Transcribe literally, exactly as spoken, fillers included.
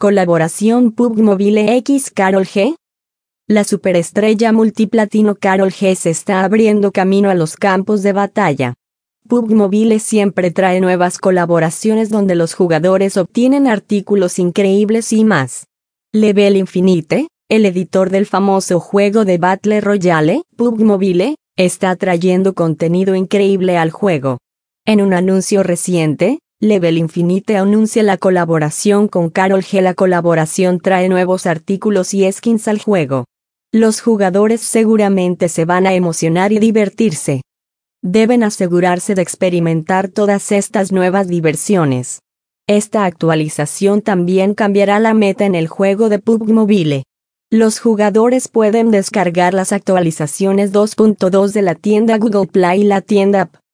Colaboración P U B G Mobile X Karol G. La superestrella multiplatino Karol G se está abriendo camino a los campos de batalla. P U B G Mobile siempre trae nuevas colaboraciones donde los jugadores obtienen artículos increíbles y más. Level Infinite, el editor del famoso juego de Battle Royale, P U B G Mobile, está trayendo contenido increíble al juego. En un anuncio reciente, Level Infinite anuncia la colaboración con Karol G. La colaboración trae nuevos artículos y skins al juego. Los jugadores seguramente se van a emocionar y divertirse. Deben asegurarse de experimentar todas estas nuevas diversiones. Esta actualización también cambiará la meta en el juego de P U B G Mobile. Los jugadores pueden descargar las actualizaciones dos punto dos de la tienda Google Play y la tienda App